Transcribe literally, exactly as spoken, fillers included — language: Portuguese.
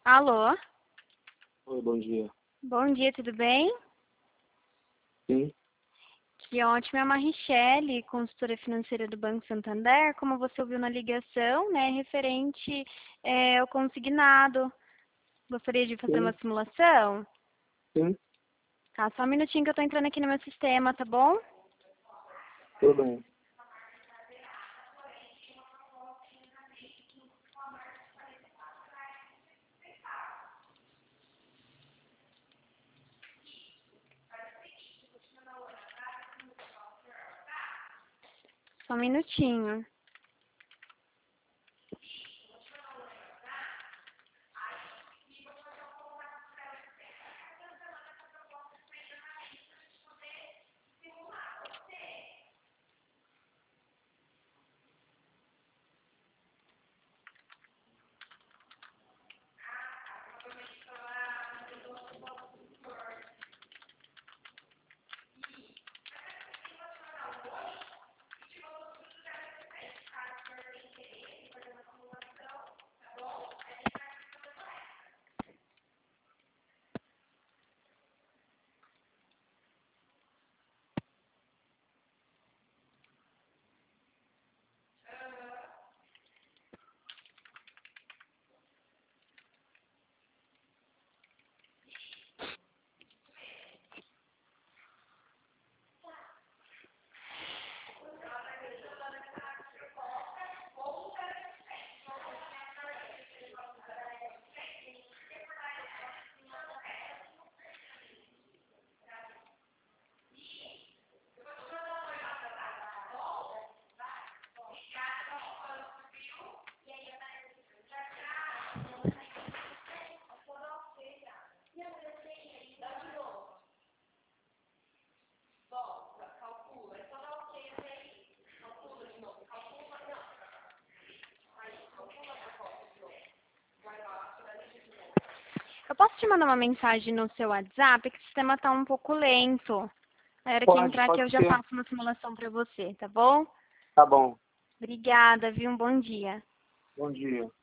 Alô? Oi, bom dia. Bom dia, tudo bem? Sim, Que ótimo, é a Marichelle, consultora financeira do Banco Santander. Como você ouviu na ligação, né, referente é, ao consignado. Gostaria de fazer uma sim, simulação? sim, Tá, só um minutinho que eu tô entrando aqui no meu sistema, tá bom? tudo bem. Só um minutinho. Eu posso te mandar uma mensagem no seu WhatsApp, que o sistema tá um pouco lento. Na hora que Pode, entrar aqui pode eu já ser. faço uma simulação para você, tá bom? Tá bom. Obrigada, viu? Um bom dia. Bom dia.